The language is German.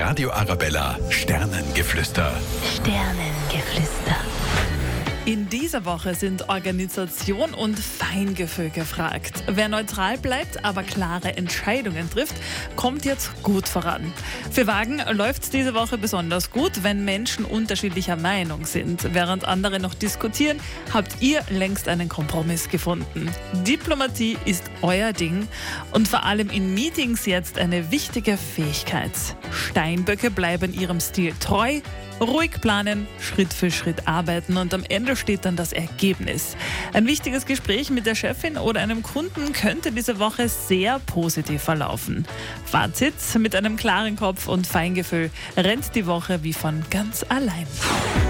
Radio Arabella Sternengeflüster. Sternengeflüster. In dieser Woche sind Organisation und Feingefühl gefragt. Wer neutral bleibt, aber klare Entscheidungen trifft, kommt jetzt gut voran. Für Wagen läuft es diese Woche besonders gut, wenn Menschen unterschiedlicher Meinung sind. Während andere noch diskutieren, habt ihr längst einen Kompromiss gefunden. Diplomatie ist euer Ding und vor allem in Meetings jetzt eine wichtige Fähigkeit. Steinböcke bleiben ihrem Stil treu, ruhig planen, Schritt für Schritt arbeiten und am Ende steht dann das Ergebnis. Ein wichtiges Gespräch mit der Chefin oder einem Kunden könnte diese Woche sehr positiv verlaufen. Fazit: Mit einem klaren Kopf und Feingefühl rennt die Woche wie von ganz allein.